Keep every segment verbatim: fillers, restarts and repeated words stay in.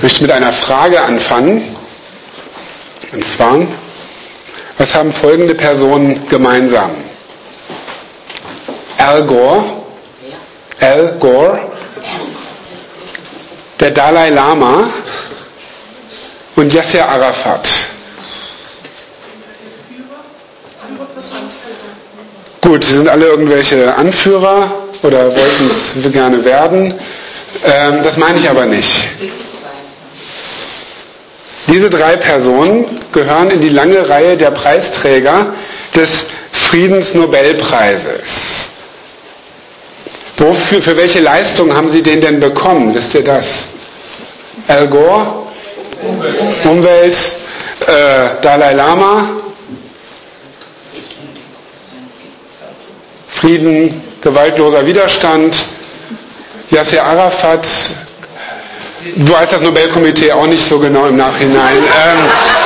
möchte mit einer Frage anfangen. Und zwar, was haben folgende Personen gemeinsam? Al Gore, Al Gore, der Dalai Lama und Yasser Arafat. Gut, sie sind alle irgendwelche Anführer oder wollten es gerne werden. Ähm, das meine ich aber nicht. Diese drei Personen gehören in die lange Reihe der Preisträger des Friedensnobelpreises. Wofür, für welche Leistung haben sie den denn bekommen? Wisst ihr das? Al Gore, Umwelt, Umwelt äh, Dalai Lama, Frieden, gewaltloser Widerstand, Yasser Arafat. Du weißt das Nobelkomitee auch nicht so genau im Nachhinein. Ähm,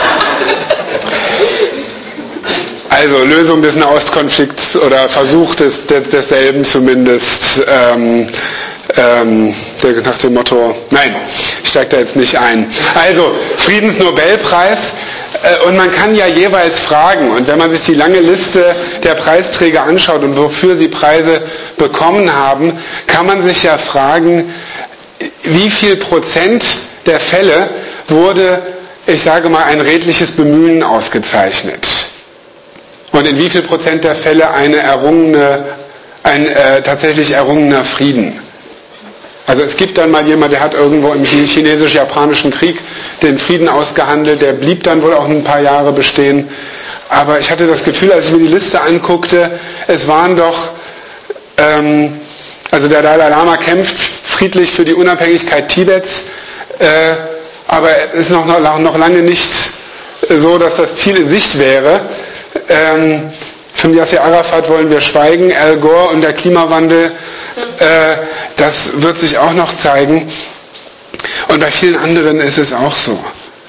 also Lösung des Nahostkonflikts oder Versuch des, des, desselben zumindest. Ähm, ähm, nach dem Motto, nein, ich steige da jetzt nicht ein. Also Friedensnobelpreis. Und man kann ja jeweils fragen, und wenn man sich die lange Liste der Preisträger anschaut und wofür sie Preise bekommen haben, kann man sich ja fragen, wie viel Prozent der Fälle wurde, ich sage mal, ein redliches Bemühen ausgezeichnet? Und in wie viel Prozent der Fälle eine errungene, ein äh, tatsächlich errungener Frieden? Also es gibt dann mal jemand, der hat irgendwo im chinesisch-japanischen Krieg den Frieden ausgehandelt, der blieb dann wohl auch ein paar Jahre bestehen. Aber ich hatte das Gefühl, als ich mir die Liste anguckte, es waren doch, ähm, also der Dalai Lama kämpft friedlich für die Unabhängigkeit Tibets, äh, aber es ist noch, noch, noch lange nicht so, dass das Ziel in Sicht wäre. Ähm, Von Yasser Arafat wollen wir schweigen, Al Gore und der Klimawandel, äh, das wird sich auch noch zeigen. Und bei vielen anderen ist es auch so.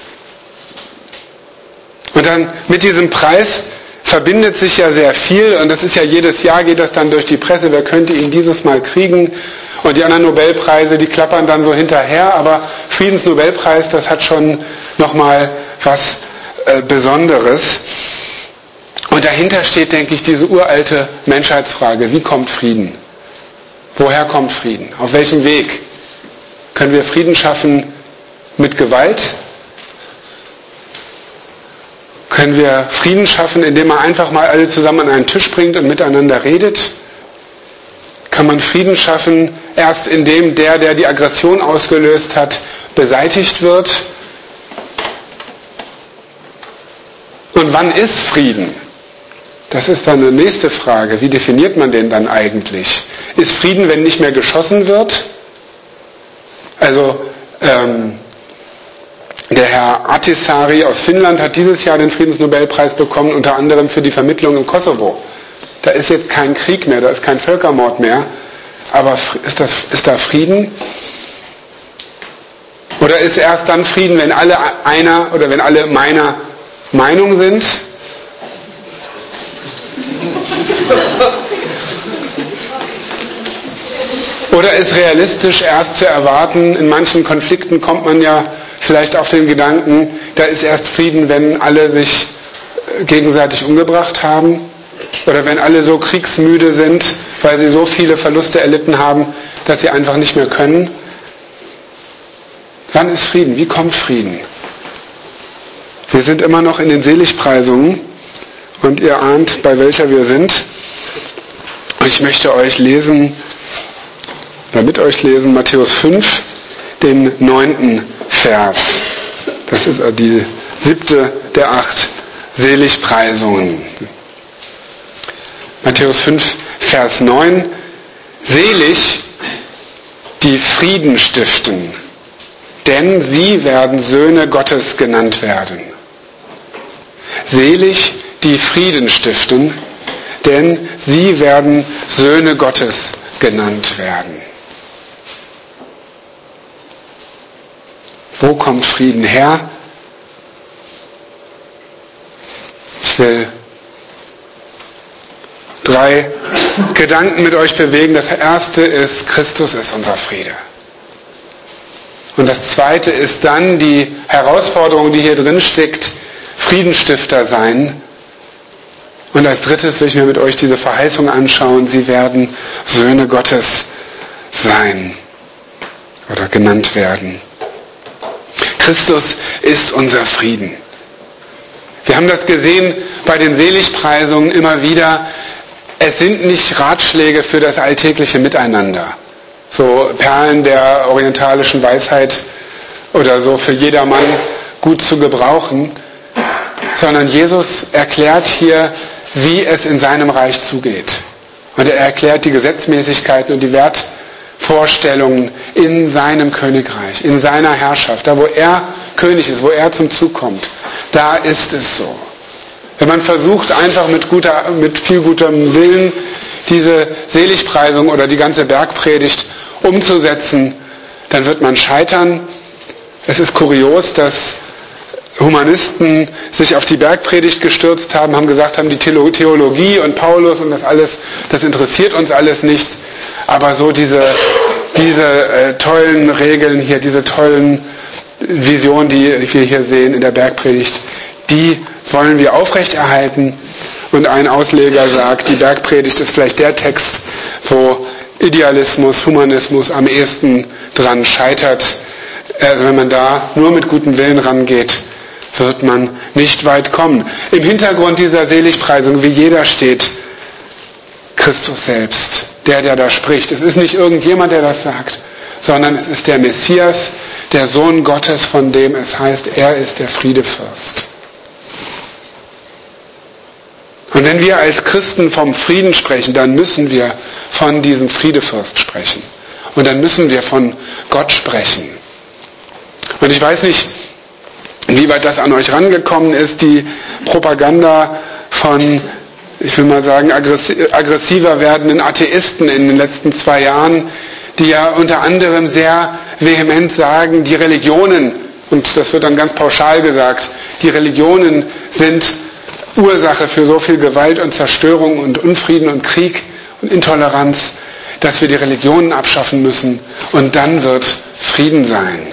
Und dann mit diesem Preis verbindet sich ja sehr viel, und das ist ja jedes Jahr, geht das dann durch die Presse, wer könnte ihn dieses Mal kriegen, und die anderen Nobelpreise, die klappern dann so hinterher, aber Friedensnobelpreis, das hat schon nochmal was äh, Besonderes. Und dahinter steht, denke ich, diese uralte Menschheitsfrage, wie kommt Frieden? Woher kommt Frieden? Auf welchem Weg? Können wir Frieden schaffen mit Gewalt? Können wir Frieden schaffen, indem man einfach mal alle zusammen an einen Tisch bringt und miteinander redet? Kann man Frieden schaffen, erst indem der, der die Aggression ausgelöst hat, beseitigt wird? Und wann ist Frieden? Das ist dann eine nächste Frage. Wie definiert man den dann eigentlich? Ist Frieden, wenn nicht mehr geschossen wird? Also ähm, der Herr Ahtisaari aus Finnland hat dieses Jahr den Friedensnobelpreis bekommen, unter anderem für die Vermittlung im Kosovo. Da ist jetzt kein Krieg mehr, da ist kein Völkermord mehr. Aber ist, das, ist da Frieden? Oder ist erst dann Frieden, wenn alle einer oder wenn alle meiner Meinung sind? Oder ist realistisch erst zu erwarten, in manchen Konflikten kommt man ja vielleicht auf den Gedanken, da ist erst Frieden, wenn alle sich gegenseitig umgebracht haben? Oder wenn alle so kriegsmüde sind, weil sie so viele Verluste erlitten haben, dass sie einfach nicht mehr können? Wann ist Frieden? Wie kommt Frieden? Wir sind immer noch in den Seligpreisungen und ihr ahnt, bei welcher wir sind. Ich möchte euch lesen, oder mit euch lesen, Matthäus fünf, den neunten Vers. Das ist die siebte der acht Seligpreisungen. Matthäus fünf, Vers neun. Selig, die Frieden stiften, denn sie werden Söhne Gottes genannt werden. Selig, die Frieden stiften, denn sie werden Söhne Gottes genannt werden. Wo kommt Frieden her? Ich will drei Gedanken mit euch bewegen. Das erste ist, Christus ist unser Friede. Und das zweite ist dann die Herausforderung, die hier drin steckt, Friedensstifter sein. Und als drittes will ich mir mit euch diese Verheißung anschauen, sie werden Söhne Gottes sein oder genannt werden. Christus ist unser Frieden. Wir haben das gesehen bei den Seligpreisungen immer wieder. Es sind nicht Ratschläge für das alltägliche Miteinander. So Perlen der orientalischen Weisheit oder so für jedermann gut zu gebrauchen. Sondern Jesus erklärt hier, wie es in seinem Reich zugeht. Und er erklärt die Gesetzmäßigkeiten und die Wertvorstellungen in seinem Königreich, in seiner Herrschaft. Da, wo er König ist, wo er zum Zug kommt, da ist es so. Wenn man versucht, einfach mit, guter, mit viel gutem Willen diese Seligpreisung oder die ganze Bergpredigt umzusetzen, dann wird man scheitern. Es ist kurios, dass Humanisten sich auf die Bergpredigt gestürzt haben, haben gesagt haben, die Theologie und Paulus und das alles, das interessiert uns alles nicht. Aber so diese, diese äh, tollen Regeln hier, diese tollen Visionen, die wir hier sehen in der Bergpredigt, die wollen wir aufrechterhalten. Und ein Ausleger sagt, die Bergpredigt ist vielleicht der Text, wo Idealismus, Humanismus am ehesten dran scheitert. Also wenn man da nur mit gutem Willen rangeht, wird man nicht weit kommen. Im Hintergrund dieser Seligpreisung, wie jeder steht, Christus selbst, der, der da spricht. Es ist nicht irgendjemand, der das sagt, sondern es ist der Messias, der Sohn Gottes, von dem es heißt, er ist der Friedefürst. Und wenn wir als Christen vom Frieden sprechen, dann müssen wir von diesem Friedefürst sprechen. Und dann müssen wir von Gott sprechen. Und ich weiß nicht, wie weit das an euch rangekommen ist, die Propaganda von, ich will mal sagen, aggressiver werdenden Atheisten in den letzten zwei Jahren, die ja unter anderem sehr vehement sagen, die Religionen, und das wird dann ganz pauschal gesagt, die Religionen sind Ursache für so viel Gewalt und Zerstörung und Unfrieden und Krieg und Intoleranz, dass wir die Religionen abschaffen müssen und dann wird Frieden sein.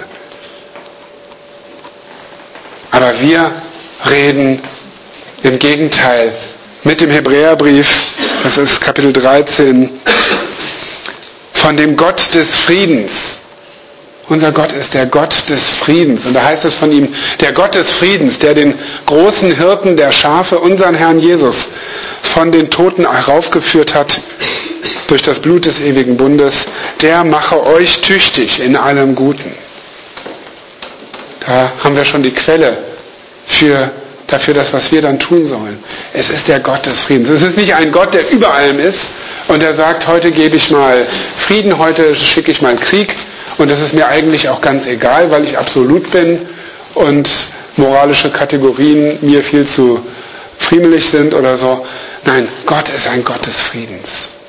Aber wir reden im Gegenteil mit dem Hebräerbrief, das ist Kapitel dreizehn, von dem Gott des Friedens. Unser Gott ist der Gott des Friedens. Und da heißt es von ihm, der Gott des Friedens, der den großen Hirten der Schafe, unseren Herrn Jesus, von den Toten heraufgeführt hat durch das Blut des ewigen Bundes, der mache euch tüchtig in allem Guten. Da haben wir schon die Quelle für, dafür, das, was wir dann tun sollen. Es ist der Gott des Friedens. Es ist nicht ein Gott, der über allem ist und der sagt, heute gebe ich mal Frieden, heute schicke ich mal Krieg und das ist mir eigentlich auch ganz egal, weil ich absolut bin und moralische Kategorien mir viel zu friemelig sind oder so. Nein, Gott ist ein Gott des Friedens.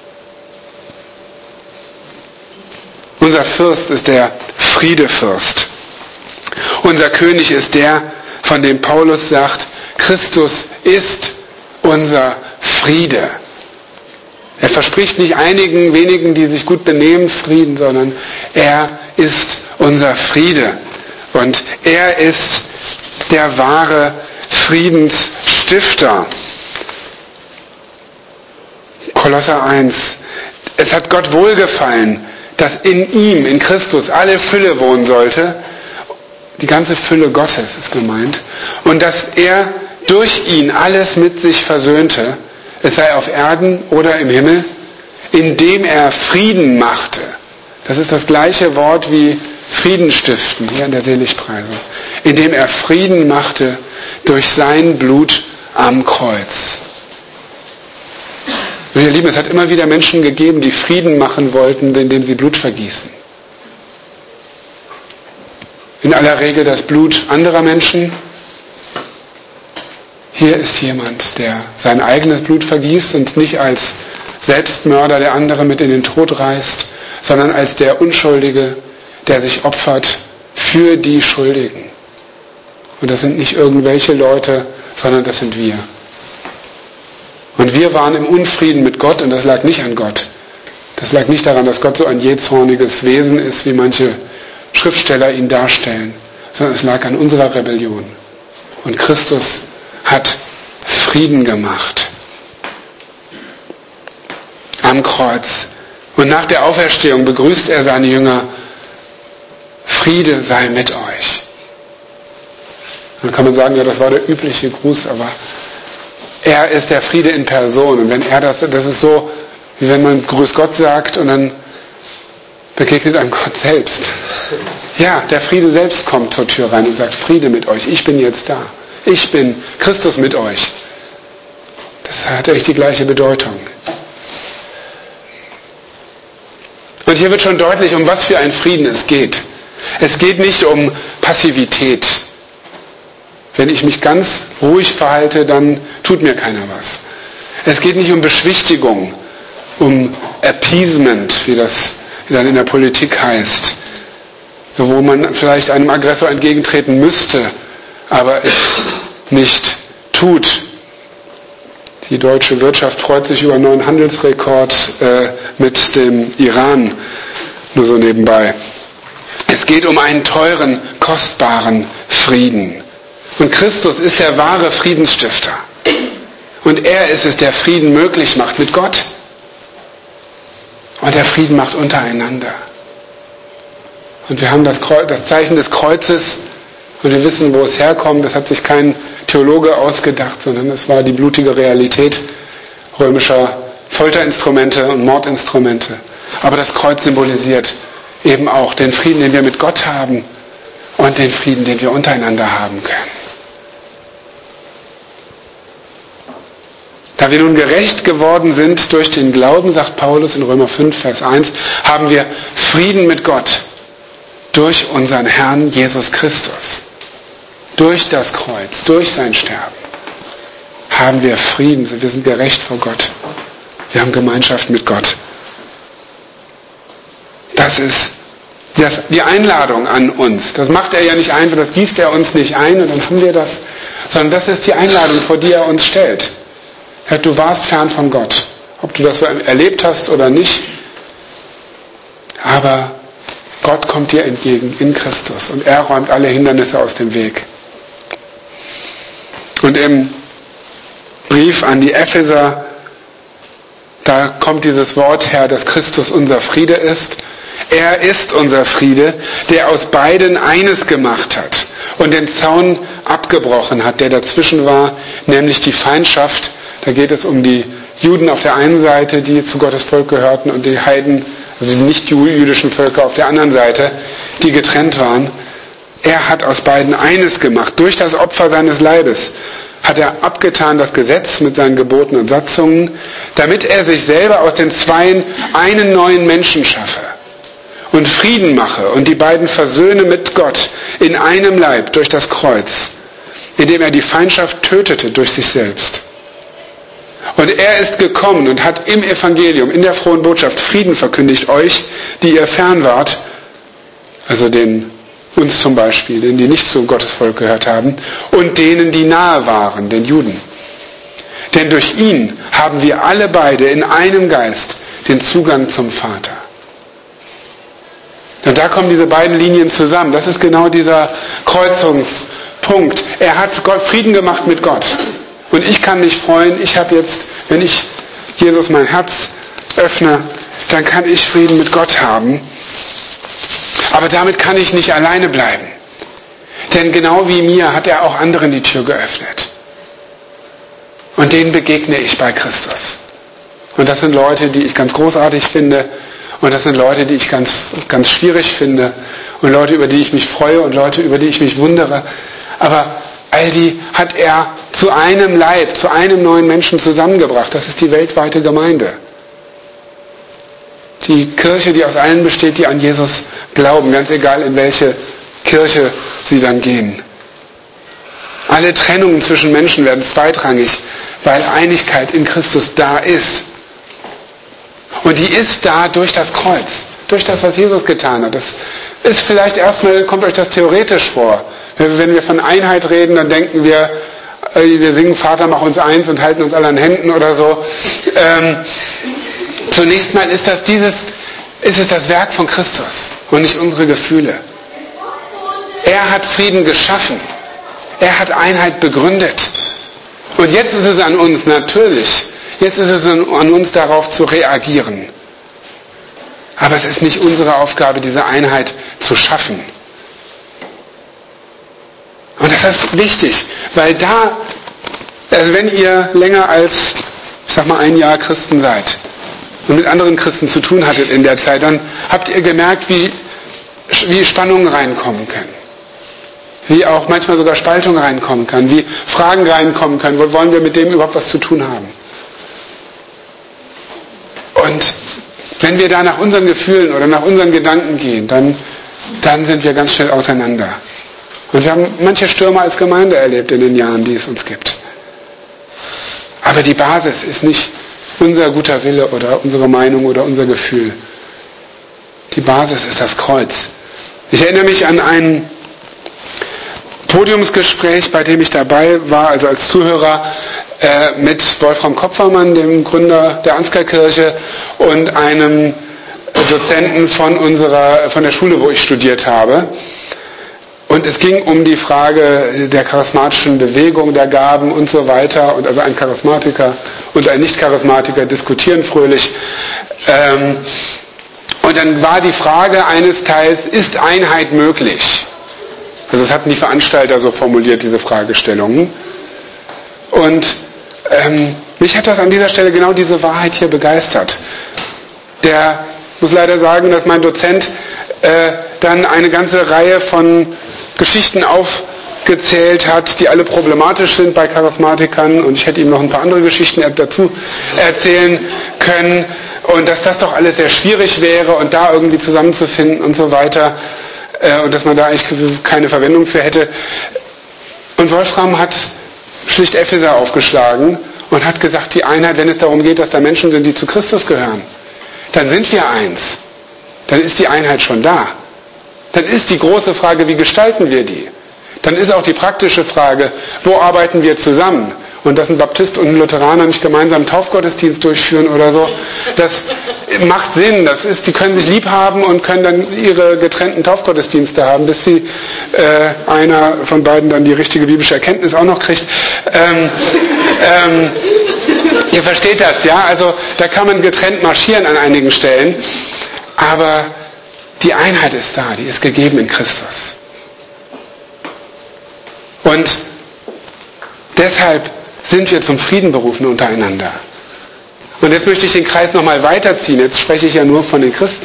Unser Fürst ist der Friedefürst. Unser König ist der, von dem Paulus sagt, Christus ist unser Friede. Er verspricht nicht einigen wenigen, die sich gut benehmen, Frieden, sondern er ist unser Friede. Und er ist der wahre Friedensstifter. Kolosser eins. Es hat Gott wohlgefallen, dass in ihm, in Christus, alle Fülle wohnen sollte. Die ganze Fülle Gottes ist gemeint. Und dass er durch ihn alles mit sich versöhnte, es sei auf Erden oder im Himmel, indem er Frieden machte. Das ist das gleiche Wort wie Frieden stiften, hier in der Seligpreisung. Indem er Frieden machte durch sein Blut am Kreuz. Und ihr Lieben, es hat immer wieder Menschen gegeben, die Frieden machen wollten, indem sie Blut vergießen. In aller Regel das Blut anderer Menschen. Hier ist jemand, der sein eigenes Blut vergießt und nicht als Selbstmörder, der andere mit in den Tod reißt, sondern als der Unschuldige, der sich opfert für die Schuldigen. Und das sind nicht irgendwelche Leute, sondern das sind wir. Und wir waren im Unfrieden mit Gott und das lag nicht an Gott. Das lag nicht daran, dass Gott so ein jähzorniges Wesen ist, wie manche Schriftsteller ihn darstellen, sondern es lag an unserer Rebellion. Und Christus hat Frieden gemacht am Kreuz. Und nach der Auferstehung begrüßt er seine Jünger: Friede sei mit euch. Dann kann man sagen, ja, das war der übliche Gruß, aber er ist der Friede in Person. Und wenn er das, das ist so, wie wenn man Grüß Gott sagt und dann begegnet einem Gott selbst. Ja, der Friede selbst kommt zur Tür rein und sagt: Friede mit euch, ich bin jetzt da. Ich bin Christus mit euch. Das hat eigentlich die gleiche Bedeutung. Und hier wird schon deutlich, um was für einen Frieden es geht. Es geht nicht um Passivität. Wenn ich mich ganz ruhig verhalte, dann tut mir keiner was. Es geht nicht um Beschwichtigung, um Appeasement, wie das dann in der Politik heißt, wo man vielleicht einem Aggressor entgegentreten müsste, aber es nicht tut. Die deutsche Wirtschaft freut sich über einen neuen Handelsrekord äh, mit dem Iran, nur so nebenbei. Es geht um einen teuren, kostbaren Frieden. Und Christus ist der wahre Friedensstifter. Und er ist es, der Frieden möglich macht mit Gott. Und der Frieden macht untereinander. Und wir haben das, Kreuz, das Zeichen des Kreuzes und wir wissen, wo es herkommt. Das hat sich kein Theologe ausgedacht, sondern es war die blutige Realität römischer Folterinstrumente und Mordinstrumente. Aber das Kreuz symbolisiert eben auch den Frieden, den wir mit Gott haben und den Frieden, den wir untereinander haben können. Da wir nun gerecht geworden sind durch den Glauben, sagt Paulus in Römer fünf, Vers eins, haben wir Frieden mit Gott durch unseren Herrn Jesus Christus. Durch das Kreuz, durch sein Sterben haben wir Frieden. Wir sind gerecht vor Gott. Wir haben Gemeinschaft mit Gott. Das ist das, die Einladung an uns. Das macht er ja nicht einfach, das gießt er uns nicht ein und dann haben wir das, sondern das ist die Einladung, vor die er uns stellt. Du warst fern von Gott, ob du das so erlebt hast oder nicht, aber Gott kommt dir entgegen in Christus und er räumt alle Hindernisse aus dem Weg. Und im Brief an die Epheser, da kommt dieses Wort her, dass Christus unser Friede ist. Er ist unser Friede, der aus beiden eines gemacht hat und den Zaun abgebrochen hat, der dazwischen war, nämlich die Feindschaft. Da geht es um die Juden auf der einen Seite, die zu Gottes Volk gehörten, und die Heiden, also die nicht-jüdischen Völker auf der anderen Seite, die getrennt waren. Er hat aus beiden eines gemacht. Durch das Opfer seines Leibes hat er abgetan das Gesetz mit seinen Geboten und Satzungen, damit er sich selber aus den Zweien einen neuen Menschen schaffe und Frieden mache und die beiden versöhne mit Gott in einem Leib durch das Kreuz, indem er die Feindschaft tötete durch sich selbst. Und er ist gekommen und hat im Evangelium, in der frohen Botschaft, Frieden verkündigt euch, die ihr fern wart, also den uns zum Beispiel, denen die nicht zu Gottes Volk gehört haben, und denen, die nahe waren, den Juden. Denn durch ihn haben wir alle beide in einem Geist den Zugang zum Vater. Und da kommen diese beiden Linien zusammen. Das ist genau dieser Kreuzungspunkt. Er hat Gott Frieden gemacht mit Gott. Und ich kann mich freuen, ich habe jetzt, wenn ich Jesus mein Herz öffne, dann kann ich Frieden mit Gott haben. Aber damit kann ich nicht alleine bleiben. Denn genau wie mir hat er auch anderen die Tür geöffnet. Und denen begegne ich bei Christus. Und das sind Leute, die ich ganz großartig finde. Und das sind Leute, die ich ganz, ganz schwierig finde. Und Leute, über die ich mich freue und Leute, über die ich mich wundere. Aber all die hat er zu einem Leib, zu einem neuen Menschen zusammengebracht. Das ist die weltweite Gemeinde. Die Kirche, die aus allen besteht, die an Jesus glauben, ganz egal in welche Kirche sie dann gehen. Alle Trennungen zwischen Menschen werden zweitrangig, weil Einigkeit in Christus da ist. Und die ist da durch das Kreuz, durch das, was Jesus getan hat. Das ist vielleicht erstmal, kommt euch das theoretisch vor. Wenn wir von Einheit reden, dann denken wir, wir singen Vater, mach uns eins und halten uns alle an Händen oder so. Ähm, zunächst mal ist das dieses, ist es das Werk von Christus und nicht unsere Gefühle. Er hat Frieden geschaffen. Er hat Einheit begründet. Und jetzt ist es an uns, natürlich, jetzt ist es an uns, darauf zu reagieren. Aber es ist nicht unsere Aufgabe, diese Einheit zu schaffen. Und das ist wichtig, weil da, also wenn ihr länger als, ich sag mal, ein Jahr Christen seid und mit anderen Christen zu tun hattet in der Zeit, dann habt ihr gemerkt, wie, wie Spannungen reinkommen können. Wie auch manchmal sogar Spaltung reinkommen kann, wie Fragen reinkommen können, wo wollen wir mit dem überhaupt was zu tun haben. Und wenn wir da nach unseren Gefühlen oder nach unseren Gedanken gehen, dann, dann sind wir ganz schnell auseinander. Und wir haben manche Stürme als Gemeinde erlebt in den Jahren, die es uns gibt. Aber die Basis ist nicht unser guter Wille oder unsere Meinung oder unser Gefühl. Die Basis ist das Kreuz. Ich erinnere mich an ein Podiumsgespräch, bei dem ich dabei war, also als Zuhörer, äh, mit Wolfram Kopfermann, dem Gründer der Ansgar-Kirche, und einem Dozenten von unserer, von der Schule, wo ich studiert habe. Und es ging um die Frage der charismatischen Bewegung, der Gaben und so weiter. Und also ein Charismatiker und ein Nicht-Charismatiker diskutieren fröhlich. Ähm, und dann war die Frage eines Teils, ist Einheit möglich? Also das hatten die Veranstalter so formuliert, diese Fragestellungen. Und ähm, mich hat das an dieser Stelle genau diese Wahrheit hier begeistert. Der muss leider sagen, dass mein Dozent äh, dann eine ganze Reihe von Geschichten aufgezählt hat, die alle problematisch sind bei Charismatikern, und ich hätte ihm noch ein paar andere Geschichten dazu erzählen können, und dass das doch alles sehr schwierig wäre und da irgendwie zusammenzufinden und so weiter, äh, und dass man da eigentlich keine Verwendung für hätte. Und Wolfram hat schlicht Epheser aufgeschlagen und hat gesagt, die Einheit, wenn es darum geht, dass da Menschen sind, die zu Christus gehören, dann sind wir eins. Dann ist die Einheit schon da. Dann ist die große Frage, wie gestalten wir die? Dann ist auch die praktische Frage, wo arbeiten wir zusammen? Und dass ein Baptist und ein Lutheraner nicht gemeinsam einen Taufgottesdienst durchführen oder so, das macht Sinn. Das ist, die können sich lieb haben und können dann ihre getrennten Taufgottesdienste haben, bis sie äh, einer von beiden dann die richtige biblische Erkenntnis auch noch kriegt. Ähm, ähm, ihr versteht das, ja? Also da kann man getrennt marschieren an einigen Stellen, aber die Einheit ist da, die ist gegeben in Christus. Und deshalb sind wir zum Frieden berufen untereinander. Und jetzt möchte ich den Kreis nochmal weiterziehen. Jetzt spreche ich ja nur von den Christen.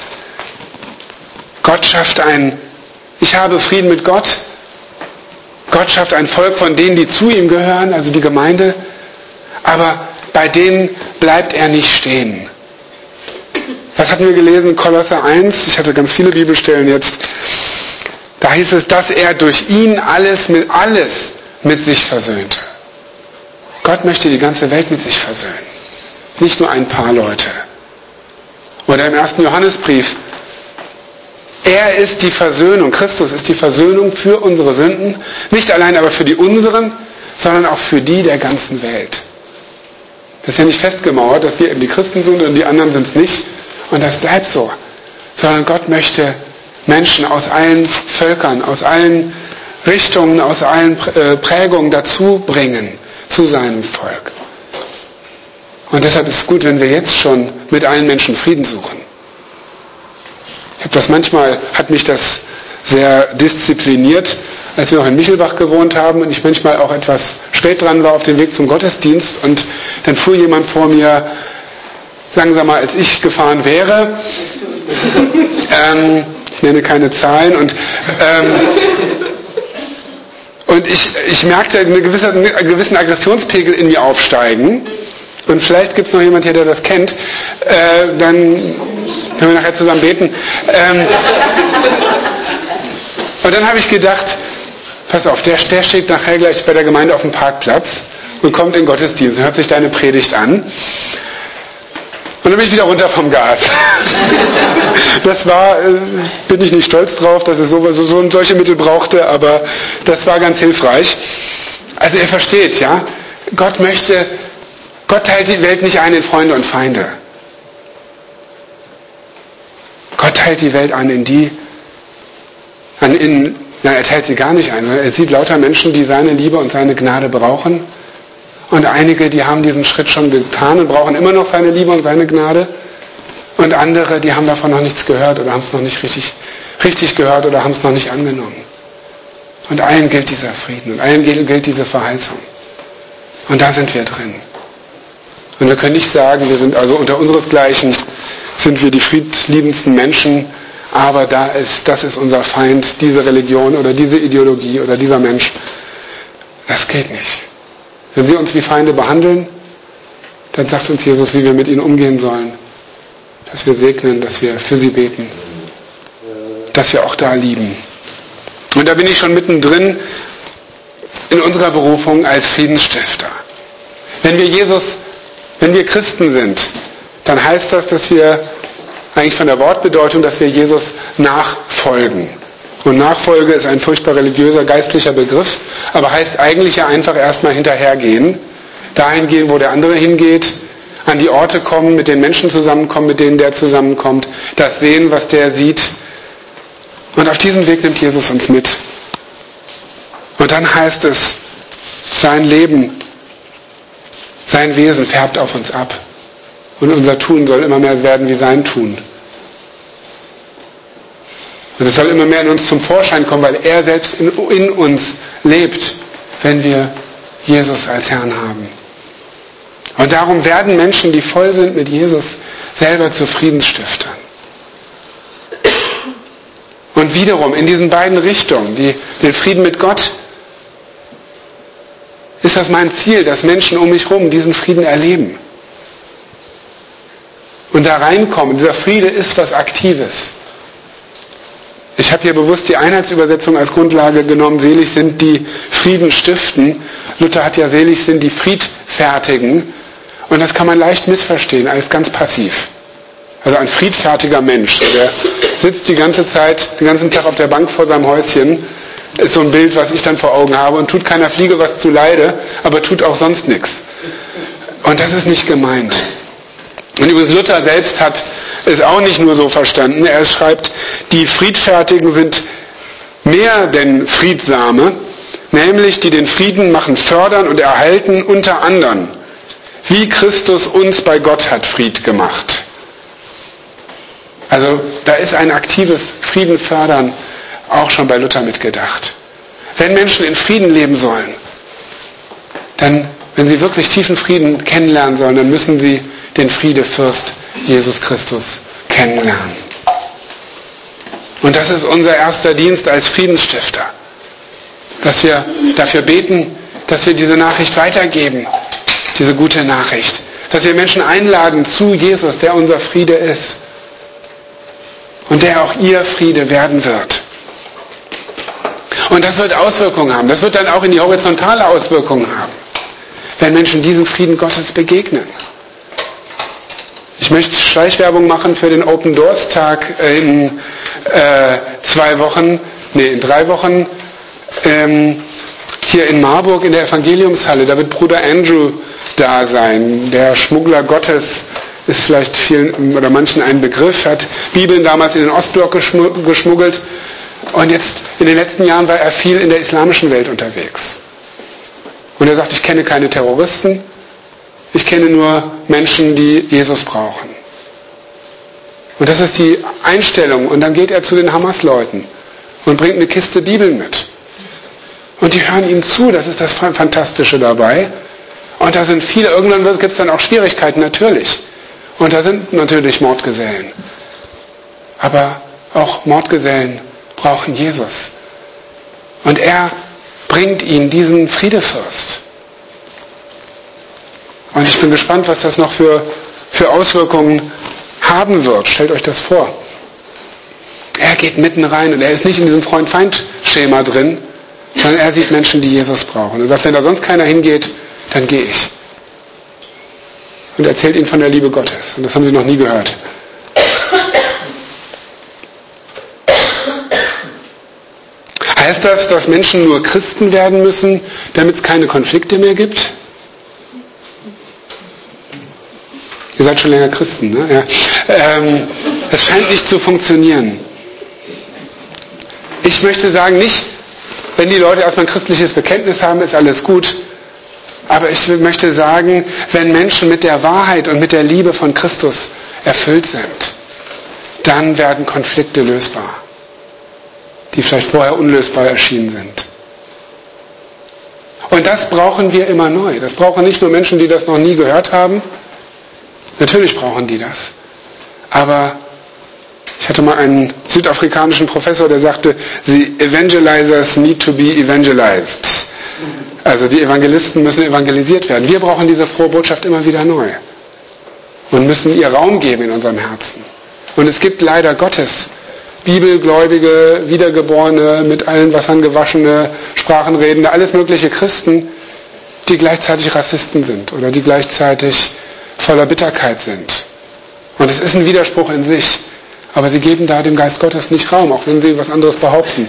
Gott schafft ein, ich habe Frieden mit Gott. Gott schafft ein Volk von denen, die zu ihm gehören, also die Gemeinde. Aber bei denen bleibt er nicht stehen. Was hatten wir gelesen? Kolosser eins. Ich hatte ganz viele Bibelstellen jetzt. Da hieß es, dass er durch ihn alles mit, alles mit sich versöhnte. Gott möchte die ganze Welt mit sich versöhnen. Nicht nur ein paar Leute. Oder im ersten Johannesbrief. Er ist die Versöhnung. Christus ist die Versöhnung für unsere Sünden. Nicht allein aber für die unseren, sondern auch für die der ganzen Welt. Das ist ja nicht festgemauert, dass wir eben die Christen sind und die anderen sind es nicht. Und das bleibt so. Sondern Gott möchte Menschen aus allen Völkern, aus allen Richtungen, aus allen Prägungen dazu bringen zu seinem Volk. Und deshalb ist es gut, wenn wir jetzt schon mit allen Menschen Frieden suchen. Ich habe das manchmal, hat mich das sehr diszipliniert, als wir noch in Michelbach gewohnt haben und ich manchmal auch etwas spät dran war auf dem Weg zum Gottesdienst und dann fuhr jemand vor mir langsamer als ich gefahren wäre. ähm, ich nenne keine Zahlen und ähm, und ich, ich merkte eine gewisse, einen gewissen Aggressionspegel in mir aufsteigen. Und vielleicht gibt es noch jemand hier, der das kennt. Äh, dann können wir nachher zusammen beten. Ähm, und dann habe ich gedacht, pass auf, der, der steht nachher gleich bei der Gemeinde auf dem Parkplatz und kommt in den Gottesdienst und hört sich deine Predigt an. Und dann bin ich wieder runter vom Gas. Das war, äh, bin ich nicht stolz drauf, dass es so, so, so solche Mittel brauchte, aber das war ganz hilfreich. Also ihr versteht, ja, Gott möchte, Gott teilt die Welt nicht ein in Freunde und Feinde. Gott teilt die Welt ein in die, an in na, er teilt sie gar nicht ein, sondern er sieht lauter Menschen, die seine Liebe und seine Gnade brauchen. Und einige, die haben diesen Schritt schon getan und brauchen immer noch seine Liebe und seine Gnade. Und andere, die haben davon noch nichts gehört oder haben es noch nicht richtig, richtig gehört oder haben es noch nicht angenommen. Und allen gilt dieser Frieden und allen gilt diese Verheißung. Und da sind wir drin. Und wir können nicht sagen, wir sind also unter unseresgleichen, sind wir die friedliebendsten Menschen, aber da ist, das ist unser Feind, diese Religion oder diese Ideologie oder dieser Mensch. Das geht nicht. Wenn sie uns wie Feinde behandeln, dann sagt uns Jesus, wie wir mit ihnen umgehen sollen. Dass wir segnen, dass wir für sie beten. Dass wir auch da lieben. Und da bin ich schon mittendrin in unserer Berufung als Friedensstifter. Wenn wir Jesus, wenn wir Christen sind, dann heißt das, dass wir eigentlich von der Wortbedeutung, dass wir Jesus nachfolgen. Und Nachfolge ist ein furchtbar religiöser, geistlicher Begriff, aber heißt eigentlich ja einfach erstmal hinterhergehen, dahin gehen, wo der andere hingeht, an die Orte kommen, mit den Menschen zusammenkommen, mit denen der zusammenkommt, das sehen, was der sieht. Und auf diesen Weg nimmt Jesus uns mit. Und dann heißt es, sein Leben, sein Wesen färbt auf uns ab. Und unser Tun soll immer mehr werden wie sein Tun. Und es soll immer mehr in uns zum Vorschein kommen, weil er selbst in, in uns lebt, wenn wir Jesus als Herrn haben. Und darum werden Menschen, die voll sind mit Jesus, selber zu Friedensstiftern. Und wiederum in diesen beiden Richtungen, die, den Frieden mit Gott, ist das mein Ziel, dass Menschen um mich herum diesen Frieden erleben. Und da reinkommen. Dieser Friede ist was Aktives. Ich habe hier bewusst die Einheitsübersetzung als Grundlage genommen. Selig sind die Frieden stiften. Luther hat ja selig sind die Friedfertigen. Und das kann man leicht missverstehen als ganz passiv. Also ein friedfertiger Mensch, der sitzt die ganze Zeit, den ganzen Tag auf der Bank vor seinem Häuschen, ist so ein Bild, was ich dann vor Augen habe, und tut keiner Fliege was zu Leide, aber tut auch sonst nichts. Und das ist nicht gemeint. Und übrigens Luther selbst hat es auch nicht nur so verstanden. Er schreibt, die Friedfertigen sind mehr denn Friedsame, nämlich die den Frieden machen, fördern und erhalten unter anderen, wie Christus uns bei Gott hat Fried gemacht. Also da ist ein aktives Frieden fördern auch schon bei Luther mitgedacht. Wenn Menschen in Frieden leben sollen, dann, wenn sie wirklich tiefen Frieden kennenlernen sollen, dann müssen sie den Friedefürst Jesus Christus kennenlernen. Und das ist unser erster Dienst als Friedensstifter. Dass wir dafür beten, dass wir diese Nachricht weitergeben, diese gute Nachricht. Dass wir Menschen einladen zu Jesus, der unser Friede ist. Und der auch ihr Friede werden wird. Und das wird Auswirkungen haben. Das wird dann auch in die horizontale Auswirkungen haben, wenn Menschen diesem Frieden Gottes begegnen. Ich möchte Schleichwerbung machen für den Open Doors Tag in äh, zwei Wochen, nee, in drei Wochen, ähm, hier in Marburg in der Evangeliumshalle. Da wird Bruder Andrew da sein, der Schmuggler Gottes. Ist vielleicht vielen oder manchen ein Begriff, hat Bibeln damals in den Ostblock geschmuggelt und jetzt in den letzten Jahren war er viel in der islamischen Welt unterwegs. Und er sagt, ich kenne keine Terroristen, ich kenne nur Menschen, die Jesus brauchen. Und das ist die Einstellung. Und dann geht er zu den Hamas-Leuten und bringt eine Kiste Bibeln mit. Und die hören ihm zu, das ist das Fantastische dabei. Und da sind viele, irgendwann gibt es dann auch Schwierigkeiten, natürlich. Und da sind natürlich Mordgesellen. Aber auch Mordgesellen brauchen Jesus. Und er bringt ihnen diesen Friedefürst. Und ich bin gespannt, was das noch für, für Auswirkungen haben wird. Stellt euch das vor. Er geht mitten rein und er ist nicht in diesem Freund-Feind-Schema drin, sondern er sieht Menschen, die Jesus brauchen. Er sagt, wenn da sonst keiner hingeht, dann gehe ich. Und erzählt ihnen von der Liebe Gottes. Und das haben sie noch nie gehört. Heißt das, dass Menschen nur Christen werden müssen, damit es keine Konflikte mehr gibt? Ihr seid schon länger Christen, ne? Ja. Ähm, es scheint nicht zu funktionieren. Ich möchte sagen, nicht, wenn die Leute erstmal ein christliches Bekenntnis haben, ist alles gut. Aber ich möchte sagen, wenn Menschen mit der Wahrheit und mit der Liebe von Christus erfüllt sind, dann werden Konflikte lösbar, die vielleicht vorher unlösbar erschienen sind. Und das brauchen wir immer neu. Das brauchen nicht nur Menschen, die das noch nie gehört haben. Natürlich brauchen die das. Aber ich hatte mal einen südafrikanischen Professor, der sagte, the evangelizers need to be evangelized. Also die Evangelisten müssen evangelisiert werden. Wir brauchen diese frohe Botschaft immer wieder neu. Und müssen ihr Raum geben in unserem Herzen. Und es gibt leider Gottes Bibelgläubige, Wiedergeborene, mit allen Wassern gewaschene, Sprachenredende, alles mögliche Christen, die gleichzeitig Rassisten sind oder die gleichzeitig voller Bitterkeit sind. Und es ist ein Widerspruch in sich. Aber sie geben da dem Geist Gottes nicht Raum, auch wenn sie was anderes behaupten.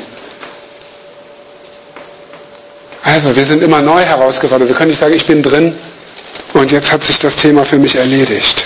Also, wir sind immer neu herausgefordert. Wir können nicht sagen, ich bin drin und jetzt hat sich das Thema für mich erledigt.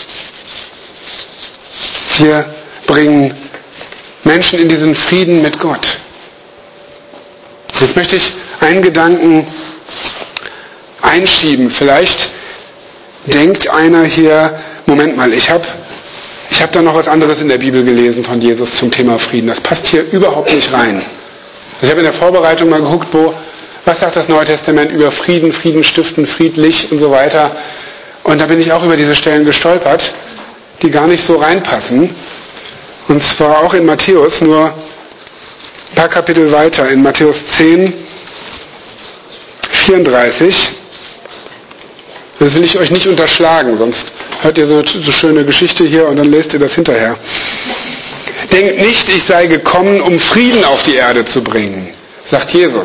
Wir bringen Menschen in diesen Frieden mit Gott. Jetzt möchte ich einen Gedanken einschieben. Vielleicht denkt einer hier, Moment mal, ich habe ich hab da noch was anderes in der Bibel gelesen von Jesus zum Thema Frieden. Das passt hier überhaupt nicht rein. Ich habe in der Vorbereitung mal geguckt, wo, was sagt das Neue Testament über Frieden, Frieden stiften, friedlich und so weiter. Und da bin ich auch über diese Stellen gestolpert, die gar nicht so reinpassen. Und zwar auch in Matthäus, nur ein paar Kapitel weiter, in Matthäus zehn, vierunddreißig. Das will ich euch nicht unterschlagen, sonst hört ihr so eine so schöne Geschichte hier und dann lest ihr das hinterher. Denkt nicht, ich sei gekommen, um Frieden auf die Erde zu bringen, sagt Jesus.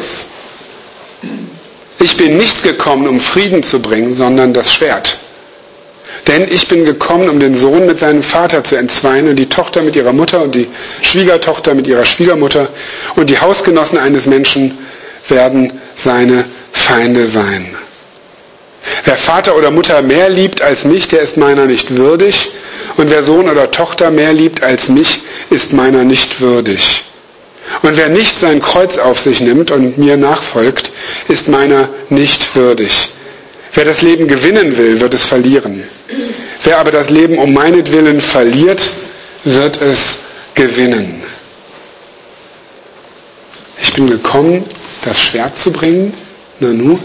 Ich bin nicht gekommen, um Frieden zu bringen, sondern das Schwert. Denn ich bin gekommen, um den Sohn mit seinem Vater zu entzweien und die Tochter mit ihrer Mutter und die Schwiegertochter mit ihrer Schwiegermutter und die Hausgenossen eines Menschen werden seine Feinde sein. Wer Vater oder Mutter mehr liebt als mich, der ist meiner nicht würdig. Und wer Sohn oder Tochter mehr liebt als mich, ist meiner nicht würdig. Und wer nicht sein Kreuz auf sich nimmt und mir nachfolgt, ist meiner nicht würdig. Wer das Leben gewinnen will, wird es verlieren. Wer aber das Leben um meinetwillen verliert, wird es gewinnen. Ich bin gekommen, das Schwert zu bringen. Nanu.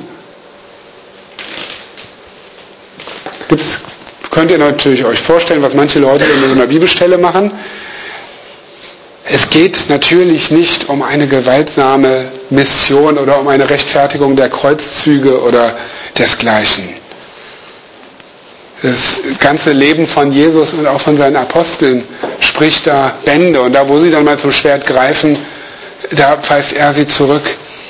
Gibt's, könnt ihr natürlich euch vorstellen, was manche Leute in so einer Bibelstelle machen. Es geht natürlich nicht um eine gewaltsame Mission oder um eine Rechtfertigung der Kreuzzüge oder desgleichen. Das ganze Leben von Jesus und auch von seinen Aposteln spricht da Bände. Und da, wo sie dann mal zum Schwert greifen, da pfeift er sie zurück.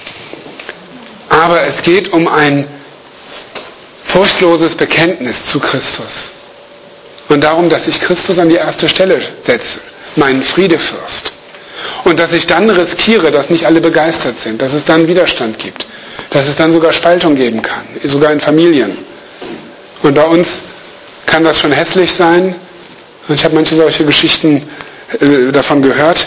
Aber es geht um ein furchtloses Bekenntnis zu Christus. Und darum, dass ich Christus an die erste Stelle setze, meinen Friedefürst. Und dass ich dann riskiere, dass nicht alle begeistert sind, dass es dann Widerstand gibt, dass es dann sogar Spaltung geben kann, sogar in Familien. Und bei uns kann das schon hässlich sein. Und ich habe manche solche Geschichten äh, davon gehört.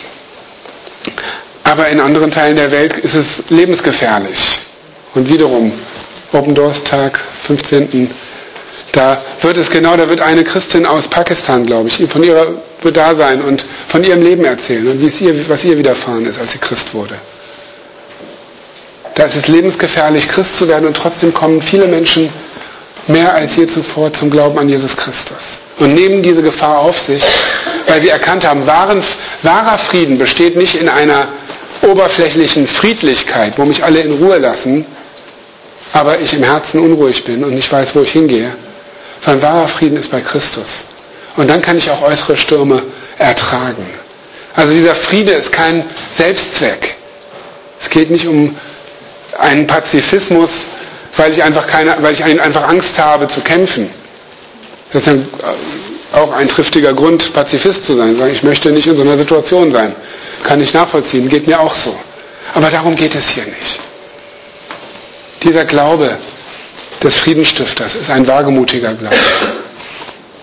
Aber in anderen Teilen der Welt ist es lebensgefährlich. Und wiederum, Open Doors Tag, fünfzehnten Da wird es genau, da wird eine Christin aus Pakistan, glaube ich, von ihrer Dasein und von ihrem Leben erzählen und wie es ihr, was ihr widerfahren ist, als sie Christ wurde. Da ist es lebensgefährlich, Christ zu werden und trotzdem kommen viele Menschen mehr als je zuvor zum Glauben an Jesus Christus und nehmen diese Gefahr auf sich, weil sie erkannt haben, wahren, wahrer Frieden besteht nicht in einer oberflächlichen Friedlichkeit, wo mich alle in Ruhe lassen, aber ich im Herzen unruhig bin und nicht weiß, wo ich hingehe, sondern wahrer Frieden ist bei Christus. Und dann kann ich auch äußere Stürme ertragen. Also dieser Friede ist kein Selbstzweck. Es geht nicht um einen Pazifismus, weil ich einfach keine, weil ich einfach Angst habe zu kämpfen. Das ist dann auch ein triftiger Grund, Pazifist zu sein. Sagen, ich möchte nicht in so einer Situation sein. Kann ich nachvollziehen, geht mir auch so. Aber darum geht es hier nicht. Dieser Glaube des Friedenstifters ist ein wagemutiger Glaube.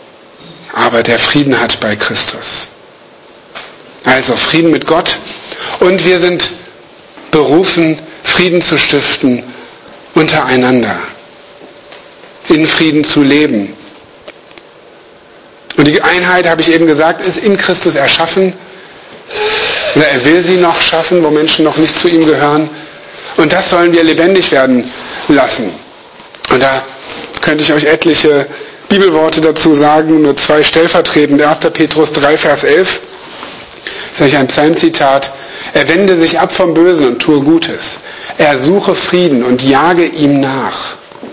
Aber der Frieden hat bei Christus. Also Frieden mit Gott Und wir sind berufen, Frieden zu stiften untereinander, in Frieden zu leben. Und die Einheit, habe ich eben gesagt, ist in Christus erschaffen. Oder er will sie noch schaffen, wo Menschen noch nicht zu ihm gehören. Und das sollen wir lebendig werden lassen. Und da könnte ich euch etliche Bibelworte dazu sagen, nur zwei stellvertretend. erster Petrus drei, Vers elf. Das ist ein Psalmzitat. Er wende sich ab vom Bösen und tue Gutes. Er suche Frieden und jage ihm nach.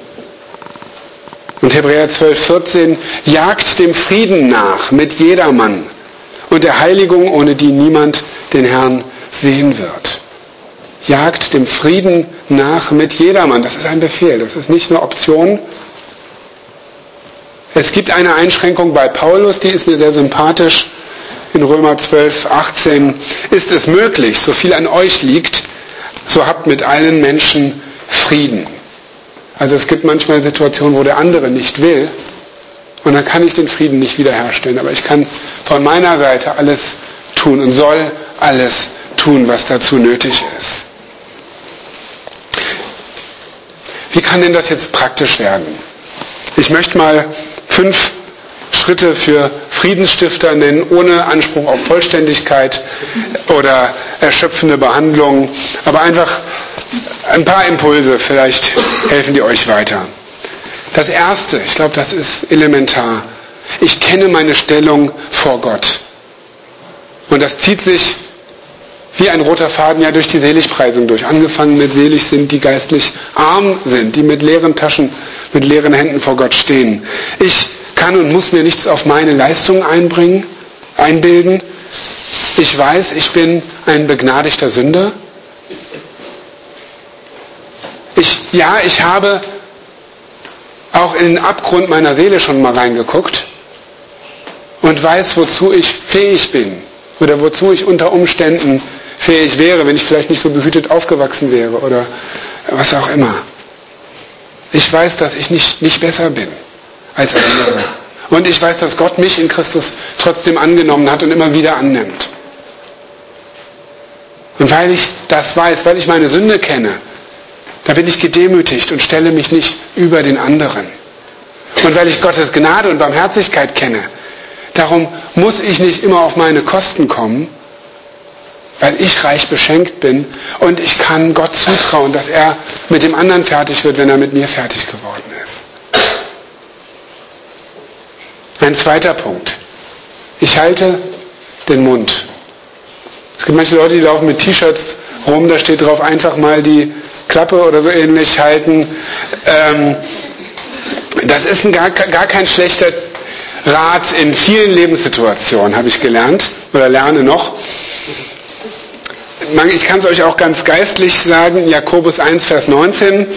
Und Hebräer zwölf, vierzehn. Jagt dem Frieden nach mit jedermann und der Heiligung, ohne die niemand den Herrn sehen wird. Jagt dem Frieden nach mit jedermann. Das ist ein Befehl. Das ist nicht eine Option. Es gibt eine Einschränkung bei Paulus, die ist mir sehr sympathisch. In Römer zwölf, achtzehn ist es möglich, so viel an euch liegt, so habt mit allen Menschen Frieden. Also es gibt manchmal Situationen, wo der andere nicht will und dann kann ich den Frieden nicht wiederherstellen. Aber ich kann von meiner Seite alles tun und soll alles tun, was dazu nötig ist. Wie kann denn das jetzt praktisch werden? Ich möchte mal fünf Schritte für Friedensstifter nennen, ohne Anspruch auf Vollständigkeit oder erschöpfende Behandlung, aber einfach ein paar Impulse, vielleicht helfen die euch weiter. Das Erste, ich glaube, das ist elementar. Ich kenne meine Stellung vor Gott. Und das zieht sich wie ein roter Faden ja durch die Seligpreisung durch. Angefangen mit selig sind, die geistlich arm sind, die mit leeren Taschen, mit leeren Händen vor Gott stehen. Ich kann und muss mir nichts auf meine Leistung einbringen, einbilden. Ich weiß, ich bin ein begnadigter Sünder. Ich, ja, ich habe auch in den Abgrund meiner Seele schon mal reingeguckt und weiß, wozu ich fähig bin oder wozu ich unter Umständen fähig wäre, wenn ich vielleicht nicht so behütet aufgewachsen wäre oder was auch immer. Ich weiß, dass ich nicht, nicht besser bin als andere. Und ich weiß, dass Gott mich in Christus trotzdem angenommen hat und immer wieder annimmt. Und weil ich das weiß, weil ich meine Sünde kenne, da bin ich gedemütigt und stelle mich nicht über den anderen. Und weil ich Gottes Gnade und Barmherzigkeit kenne, darum muss ich nicht immer auf meine Kosten kommen, weil ich reich beschenkt bin und ich kann Gott zutrauen, dass er mit dem anderen fertig wird, wenn er mit mir fertig geworden ist. Ein zweiter Punkt. Ich halte den Mund. Es gibt manche Leute, die laufen mit T-Shirts rum, da steht drauf, einfach mal die Klappe oder so ähnlich halten. Ähm, das ist ein gar, gar kein schlechter Rat in vielen Lebenssituationen, habe ich gelernt oder lerne noch. Ich kann es euch auch ganz geistlich sagen, Jakobus eins, Vers neunzehn.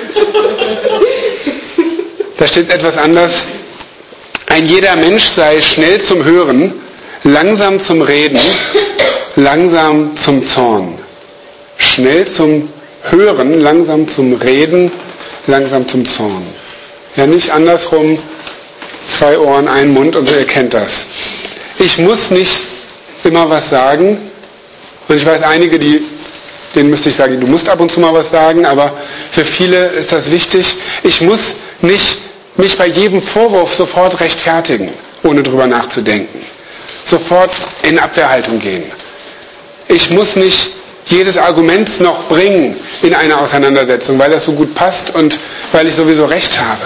Da steht etwas anders. Ein jeder Mensch sei schnell zum Hören, langsam zum Reden, langsam zum Zorn. Schnell zum Hören, langsam zum Reden, langsam zum Zorn. Ja, nicht andersrum, zwei Ohren, ein Mund und so, ihr kennt das. Ich muss nicht immer was sagen. Und ich weiß einige, die, denen müsste ich sagen, du musst ab und zu mal was sagen, aber für viele ist das wichtig. Ich muss nicht mich bei jedem Vorwurf sofort rechtfertigen, ohne drüber nachzudenken. Sofort in Abwehrhaltung gehen. Ich muss nicht jedes Argument noch bringen in einer Auseinandersetzung, weil das so gut passt und weil ich sowieso recht habe.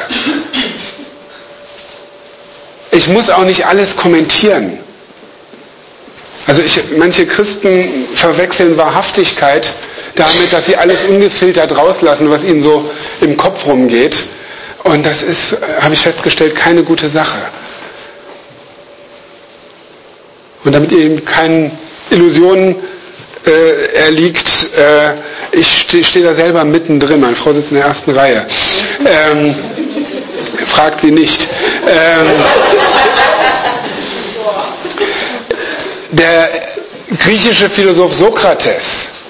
Ich muss auch nicht alles kommentieren. Also ich, manche Christen verwechseln Wahrhaftigkeit damit, dass sie alles ungefiltert rauslassen, was ihnen so im Kopf rumgeht. Und das ist, habe ich festgestellt, keine gute Sache. Und damit ihr eben keinen Illusionen äh, erliegt, äh, ich stehe steh da selber mittendrin, meine Frau sitzt in der ersten Reihe. Ähm, fragt sie nicht. Ähm, Der griechische Philosoph Sokrates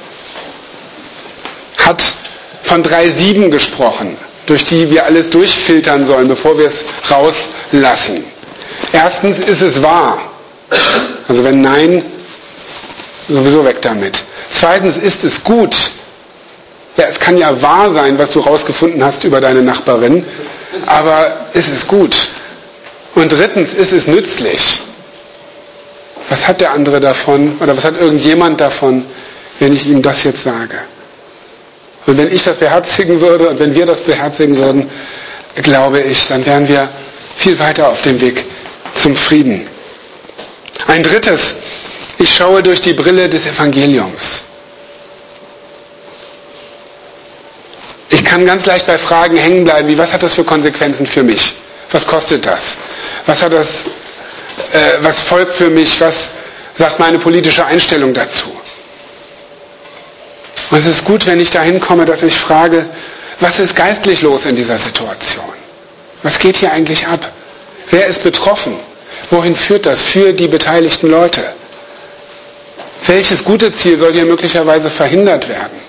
hat von drei Sieben gesprochen, durch die wir alles durchfiltern sollen, bevor wir es rauslassen. Erstens, ist es wahr? Also wenn nein, sowieso weg damit. Zweitens, ist es gut? Ja, es kann ja wahr sein, was du rausgefunden hast über deine Nachbarin, aber ist es gut? Und drittens, ist es nützlich? Was hat der andere davon oder was hat irgendjemand davon, wenn ich ihm das jetzt sage? Und wenn ich das beherzigen würde und wenn wir das beherzigen würden, glaube ich, dann wären wir viel weiter auf dem Weg zum Frieden. Ein drittes, ich schaue durch die Brille des Evangeliums. Ich kann ganz leicht bei Fragen hängen bleiben, wie was hat das für Konsequenzen für mich? Was kostet das? Was hat das, äh, was folgt für mich? Was sagt meine politische Einstellung dazu? Und es ist gut, wenn ich dahin komme, dass ich frage, was ist geistlich los in dieser Situation? Was geht hier eigentlich ab? Wer ist betroffen? Wohin führt das für die beteiligten Leute? Welches gute Ziel soll hier möglicherweise verhindert werden?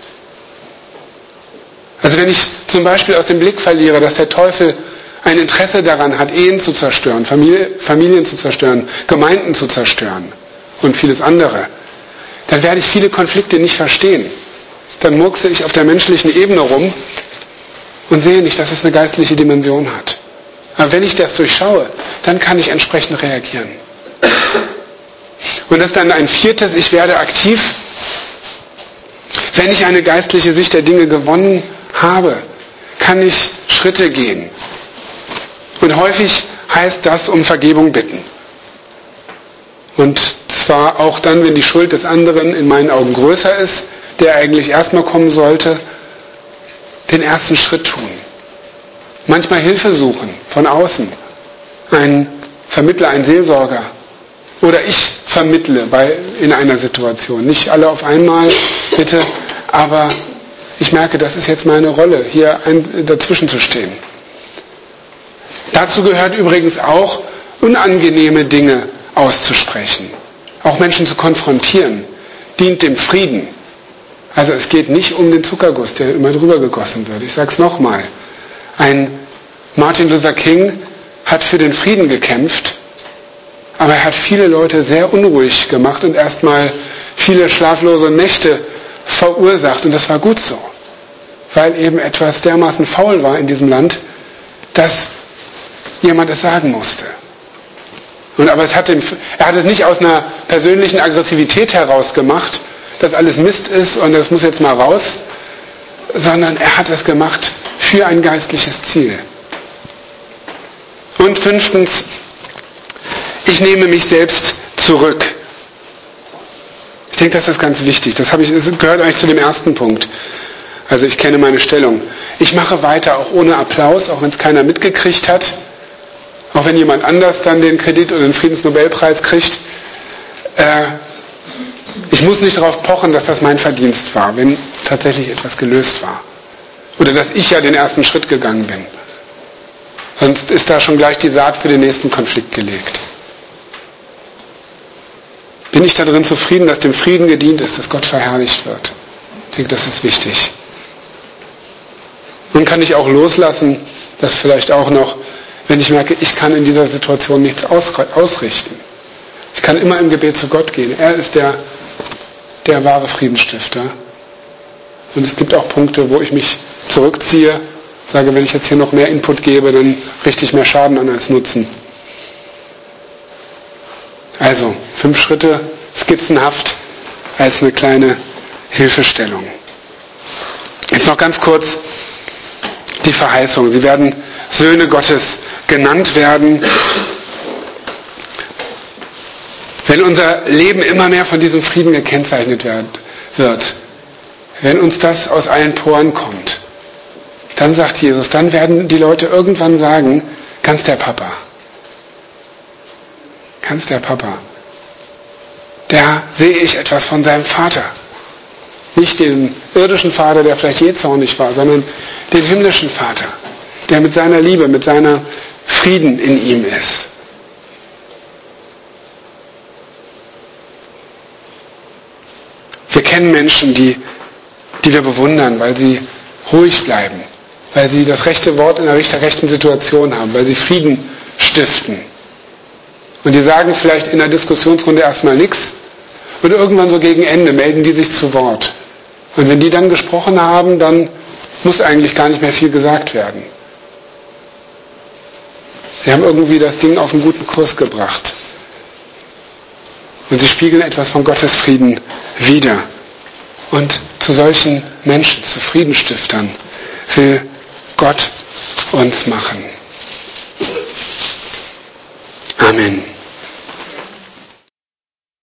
Also wenn ich zum Beispiel aus dem Blick verliere, dass der Teufel ein Interesse daran hat, Ehen zu zerstören, Familie, Familien zu zerstören, Gemeinden zu zerstören und vieles andere, dann werde ich viele Konflikte nicht verstehen. Dann murkse ich auf der menschlichen Ebene rum und sehe nicht, dass es eine geistliche Dimension hat. Aber wenn ich das durchschaue, dann kann ich entsprechend reagieren. Und das ist dann ein viertes, ich werde aktiv. Wenn ich eine geistliche Sicht der Dinge gewonnen habe, kann ich Schritte gehen. Und häufig heißt das um Vergebung bitten. Und zwar auch dann, wenn die Schuld des anderen in meinen Augen größer ist, der eigentlich erstmal kommen sollte, den ersten Schritt tun. Manchmal Hilfe suchen von außen. Ein Vermittler, ein Seelsorger. Oder ich vermittle bei, in einer Situation. Nicht alle auf einmal, bitte, aber ich merke, das ist jetzt meine Rolle, hier ein, dazwischen zu stehen. Dazu gehört übrigens auch, unangenehme Dinge auszusprechen. Auch Menschen zu konfrontieren, dient dem Frieden. Also es geht nicht um den Zuckerguss, der immer drüber gegossen wird. Ich sage es nochmal. Ein Martin Luther King hat für den Frieden gekämpft, aber er hat viele Leute sehr unruhig gemacht und erstmal viele schlaflose Nächte verursacht. Und das war gut so, weil eben etwas dermaßen faul war in diesem Land, dass jemand es sagen musste. Und aber es hat den, er hat es nicht aus einer persönlichen Aggressivität heraus gemacht, dass alles Mist ist und das muss jetzt mal raus, sondern er hat es gemacht für ein geistliches Ziel. Und fünftens, ich nehme mich selbst zurück. Ich denke, das ist ganz wichtig. Das, habe ich, das gehört eigentlich zu dem ersten Punkt. Also ich kenne meine Stellung. Ich mache weiter, auch ohne Applaus, auch wenn es keiner mitgekriegt hat. Auch wenn jemand anders dann den Kredit oder den Friedensnobelpreis kriegt. Äh, ich muss nicht darauf pochen, dass das mein Verdienst war, wenn tatsächlich etwas gelöst war. Oder dass ich ja den ersten Schritt gegangen bin. Sonst ist da schon gleich die Saat für den nächsten Konflikt gelegt. Bin ich darin zufrieden, dass dem Frieden gedient ist, dass Gott verherrlicht wird? Ich denke, das ist wichtig. Und kann ich auch loslassen, das vielleicht auch noch, wenn ich merke, ich kann in dieser Situation nichts ausrichten. Ich kann immer im Gebet zu Gott gehen. Er ist der, der wahre Friedensstifter. Und es gibt auch Punkte, wo ich mich zurückziehe, sage, wenn ich jetzt hier noch mehr Input gebe, dann richte ich mehr Schaden an als Nutzen. Also, fünf Schritte, skizzenhaft, als eine kleine Hilfestellung. Jetzt noch ganz kurz die Verheißung. Sie werden Söhne Gottes genannt werden. Wenn unser Leben immer mehr von diesem Frieden gekennzeichnet wird, wenn uns das aus allen Poren kommt, dann sagt Jesus, dann werden die Leute irgendwann sagen, ganz der Papa. Ganz der Papa. Da sehe ich etwas von seinem Vater. Nicht den irdischen Vater, der vielleicht jähzornig war, sondern den himmlischen Vater, der mit seiner Liebe, mit seiner Frieden in ihm ist. Wir kennen Menschen, die, die wir bewundern, weil sie ruhig bleiben, weil sie das rechte Wort in der rechten Situation haben, weil sie Frieden stiften. Und die sagen vielleicht in der Diskussionsrunde erstmal nichts. Und irgendwann so gegen Ende melden die sich zu Wort. Und wenn die dann gesprochen haben, dann muss eigentlich gar nicht mehr viel gesagt werden. Sie haben irgendwie das Ding auf einen guten Kurs gebracht. Und sie spiegeln etwas von Gottes Frieden wider. Und zu solchen Menschen, zu Friedenstiftern, will Gott uns machen. Amen.